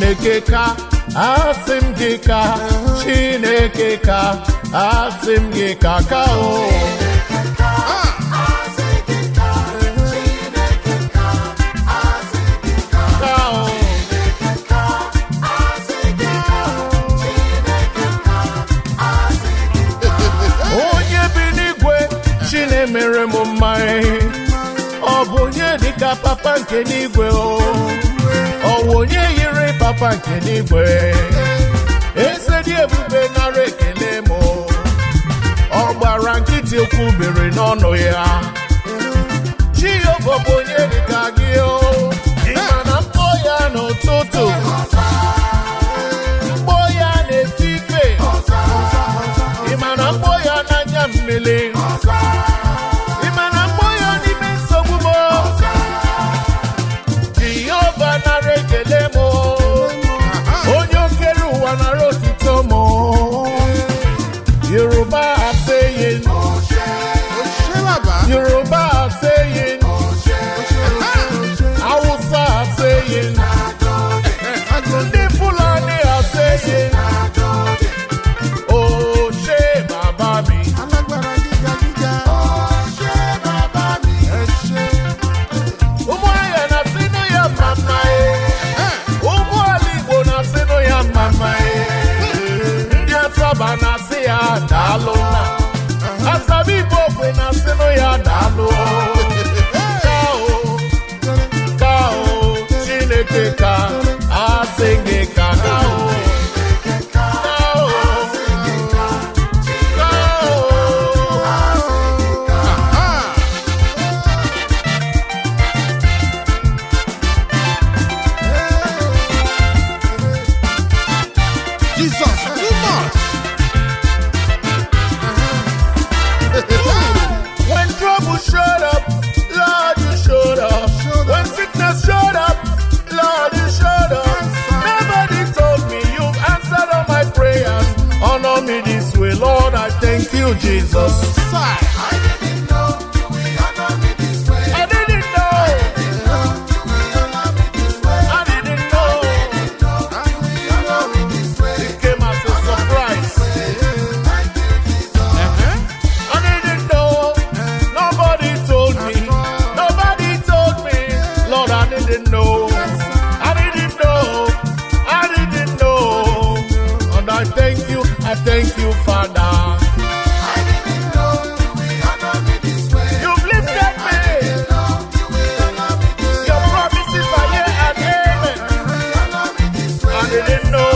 Chineke ka asị m gị ka Chineke ka asị m gị ka ka o onye bi n'igwe Chinemere m mma ọ bụ onye dịka papa nke n'igwe ọ onye yiri papa nke n'igwe eze dị ebube nara ekele m ọ gbara nkịtị okwu bere n'ọnụ ya Jehova bụ onye dịka gị ịma na mkpọ ya n'ụtụtụ mkpọ ya n'efife ịma na mkpọ ya n'anya mmiri ịma na mkpọ ya n'ime nsogbu m Jehova nara ekele m onye okere ụwa nara otuto m Yoruba are saying Yoruba are saying Hausa are saying ndị Fulani are saying Oshe Baba mi ụmụ ahịa na-asịnụ ya mama ụmụ ala Igbo na-asịnụ ya mama ndị Asaba na-asị ya daalụ na Asaba Igbo okwe na-asịnụ ya daalụ ka Chineke ka asị gị ka Jesus, too much. When trouble showed up, Lord, you showed up. When sickness showed up, Lord, you showed up. Nobody told me you've answered all my prayers. Honor me this way, Lord, I thank you, Jesus. I didn't know you will honor me this way. I didn't know. I didn't know. It came as a surprise. I didn't know. Nobody told me. Nobody told me. Lord, I didn't know. I didn't know. I didn't know. And I thank you. I thank you, Father. You've lifted me. Your promises are here and amen. I didn't know.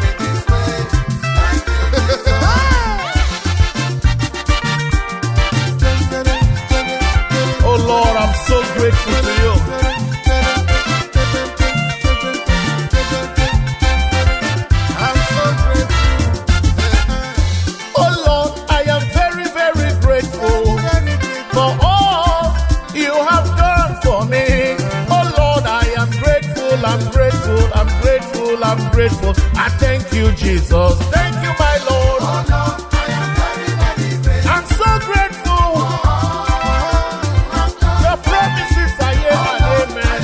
Oh Lord, I'm so grateful to you. I'm so grateful. Oh Lord, I am very, very grateful for all you have done for me. Oh Lord, I am grateful, I'm grateful, I'm grateful, I'm grateful. I thank you, Jesus. Thank you, my Lord. I'm so grateful. Your promises are here and amen.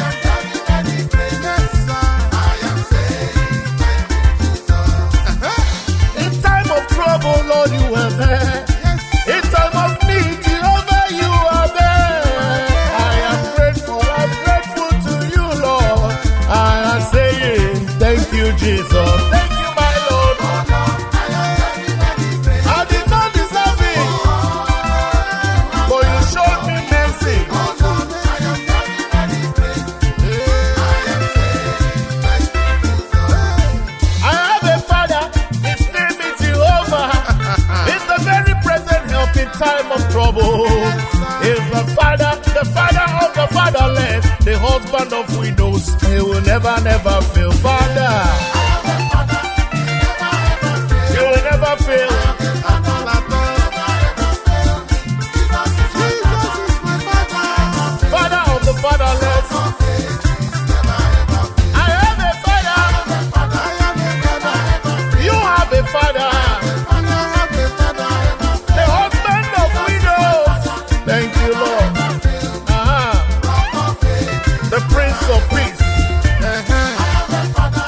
In time of trouble, Lord, you are there. In time of need, Jehovah, you are there. I am grateful to you, Lord. I am saying, thank you, Jesus. Thank you, my Lord. I did not deserve it, but you showed me mercy. I have a father, his name is Jehovah. He's the very present help in time of trouble. He's the father of the fatherless, the husband of widows. He will never, never fail. Father, you will never fail. Father of the fatherless. I have a father. You have a father. The husband of widows. Thank you, Lord. The Prince of Peace.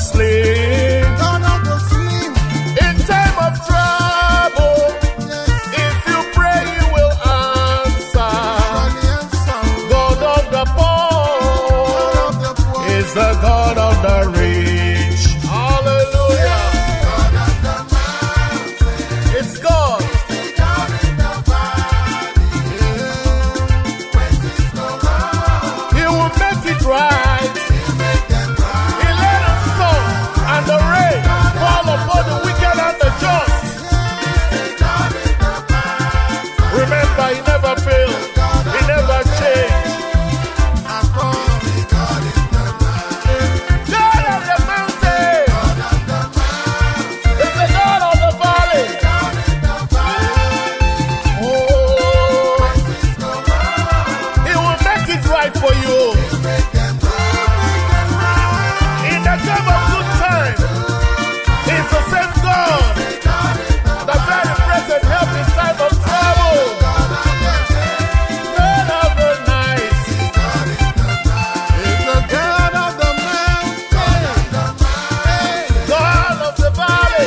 slim. God of the slim. In time of trouble, Yes. if you pray, He will answer. Surely answer. God of the poor God of the poor. is the God of the rich. Hallelujah. God of the mountain. It's God. Stay down in the valley. When things go wrong, He will make it right. He'll make them right. He let the sun and the rain fall upon the wicked and the just. Stay down in the valley. Remember, He never failed. He never changed. Across the God in the mountain. God of the mountain God of the mountain. is the God of the valley. Down in the valley. Oh, Things go wrong. He will make it right for you. Make them right. In the time of good time, He's the same God. The very present help in time of trouble. God of the night. He's the God of the mountain. God of the valley.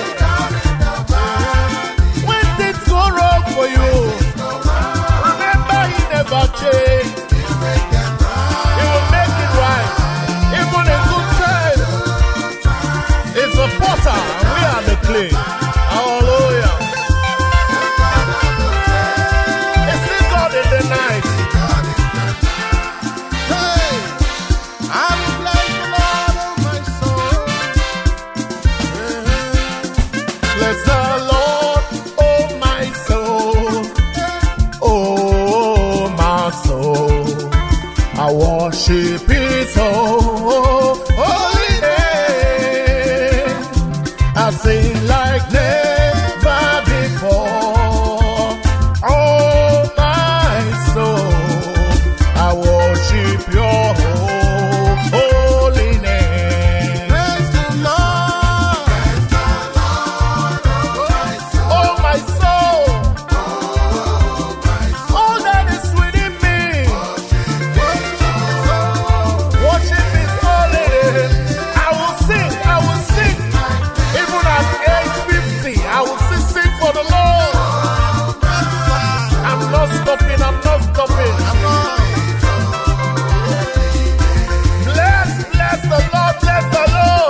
When things go wrong for you, remember He never changed. He will make it right. Even in good times. It's the potter and we are the clay. Hallelujah. It's still God in the night. Hey, I will bless the Lord, oh my soul. Bless the Lord, oh my soul. Oh my soul. I worship His holy name. I sing like never before. Oh my soul, I worship Your holy name. Praise the Lord. Oh my soul, all that is within me, worship His holy name. I will sing. Even at age 50, I will still sing for the Lord. I'm not stopping. Bless the Lord, bless the Lord.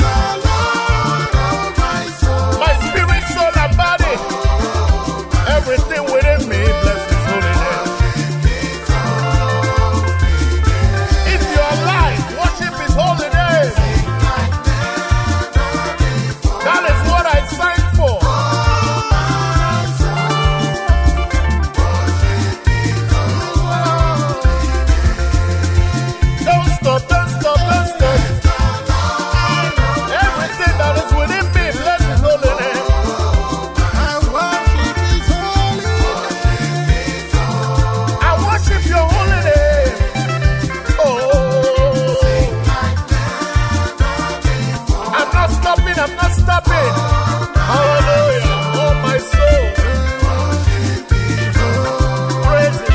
My spirit, soul, and body, everything within me, bless His holy name. If you are alive, worship His holy name. That is what I signed for. Don't stop. Everything that is within me, bless His holy name. I worship Your holy name. Oh, I'm not stopping. Hallelujah. Oh, my soul. Praise Him.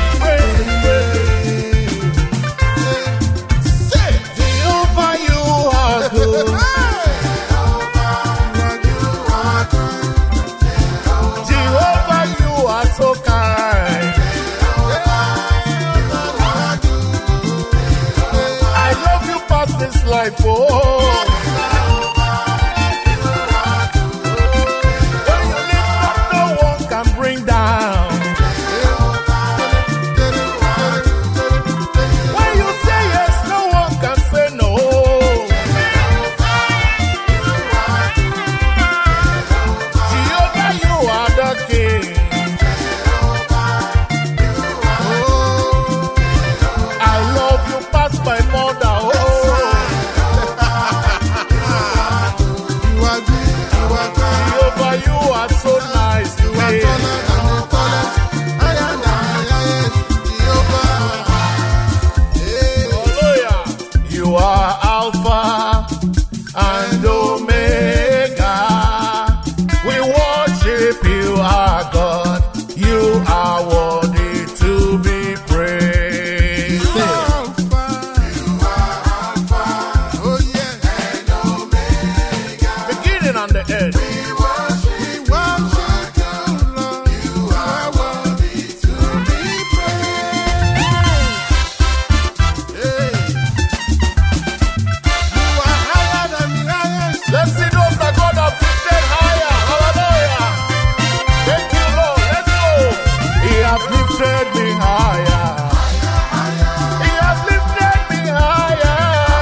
Jehovah, You are good. Jehovah, You are so kind. I love You past this life, oh. and the end. We worship you, Lord. You are worthy to be praised. Hey. You are higher than the highest. Let's see those that God have lifted higher. Hallelujah. Thank you, Lord. Let's go. He has lifted me higher. He has lifted me higher.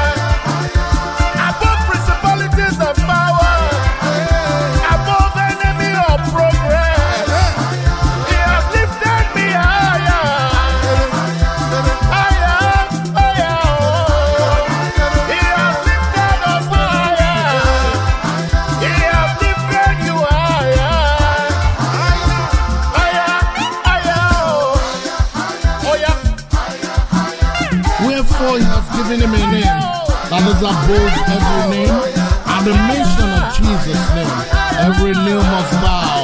Above principalities and power. Above enemy or progress. He has lifted me higher. Higher, higher. He has lifted us higher. He has lifted you higher. Higher, higher. Oh yeah. Wherefore he has given him a name that is above every name. At the mention of Jesus' name, every knee must bow